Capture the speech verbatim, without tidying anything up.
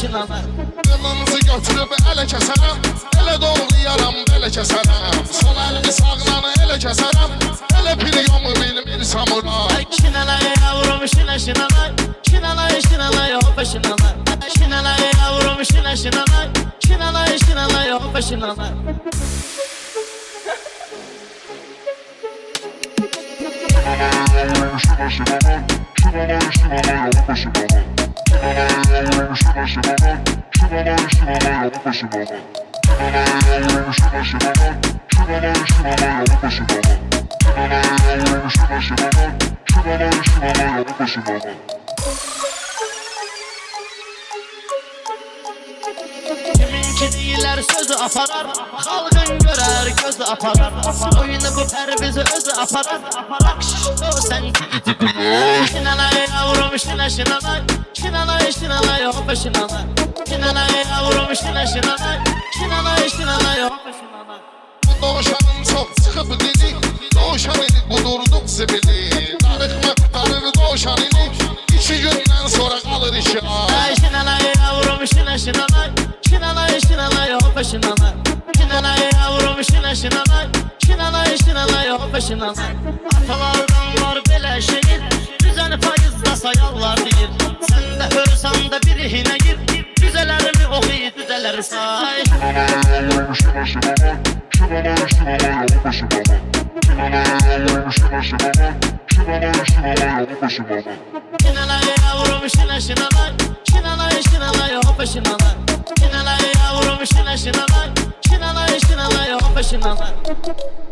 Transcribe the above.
şınalar. Qılınızı götürüb ələ kəsərəm, elə doğrayaram, belə kəsərəm. Sol əlimi sağdan elə kəsərəm, elə priyomu bilmir samuray. Şınalay yavrum şına şınalay, şınalay şınalay hoppa şınalay. Şınalay yavrum şına şınalay, şınalay şınalay hoppa şınalay. Kiminki deyirlər sözü aparar, xalqın görər gözü aparar. Oyunu bu pərvizi özü aparar, Akşişdə o sən şınalay yavrum şına şınalay, şınalay şınalay hoppa şınalay. Şınalay yavrum şına şınalay, şınalay şınalay hoppa şınalay. Doğuşanın çox çıxıb dili, doğuşan idik budurduq zibili. Darıxma qutarır doğuşan idik, iki gündən sonra qalır işi ay. Şınalay yavrum şına şınalay, şınalay şınalay hoppa şınalay. Şınalay yavrum şına şınalay, şınalay şınalay hoppa şınalay. Atalardan var belə şehir, düzəni payızda sayarlar deyir. Sən də ölsən də birihinə gir, düzələrimi oxuy, düzələri say. Şınalay yavrum şına şınalay, şınalay şınalay hoppa şınalay. Şınalay yavrum şına şınalay, şınalay şınalay hoppa şınalay.